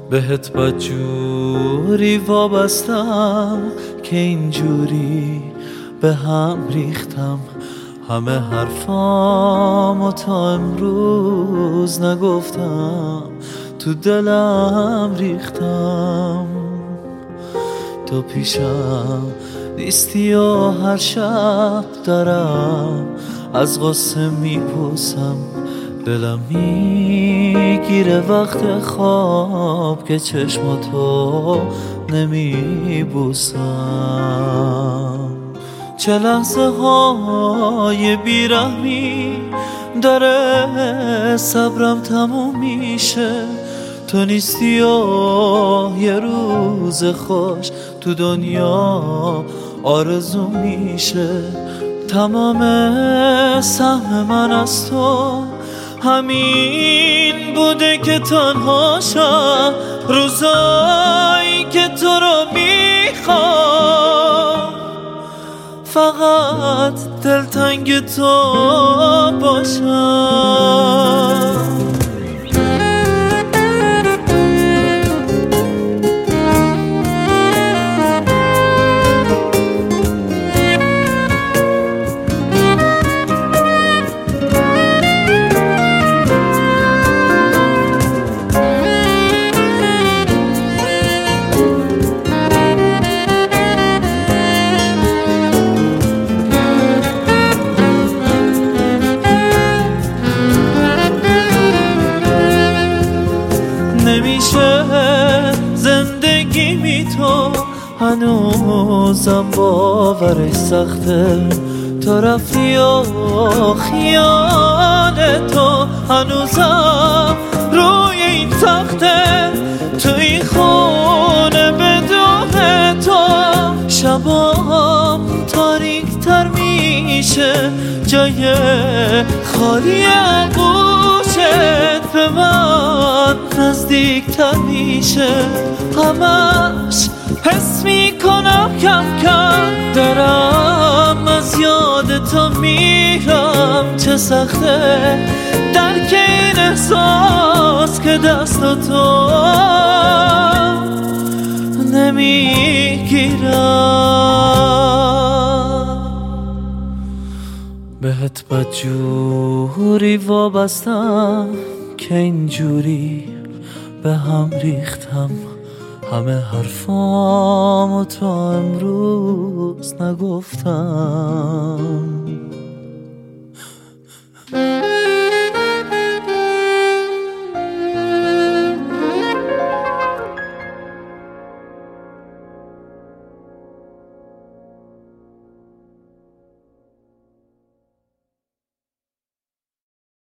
بهت بدجوری وابستم که اینجوری به هم ریختم. همه حرفامو تا امروز نگفتم، تو دلم ریختم. تو پیشم نیستی و هر شب دارم از غصه میپوسم. دلم میگیره وقت خواب که چشماتو نمیبوسم. چه لحظه های بیرحمی داره صبرم تموم میشه. تو نیستی و یه روز خوش تو دنیا آرزو میشه. تمام سهم من از تو همین بوده که تنها شم روزایی که تو رو میخوام. فقط دلتنگ تو باشم. نمیشه زندگی بی تو، هنوزم باورش سخته. تو رفتی و خیال تو هنوزم روی این تخته. تو این خونه بدون تو شبام تاریک تر میشه. جای خالی گوشت به من نزدیک تر میشه. همش حس میکنم کم کم دارم از یاد تو میرم. چه سخته درک این احساس که دست تو نمیگیرم. بهت بدجوری وابستم که اینجوری به هم ریختم. همه حرفامو تا امروز نگفتم.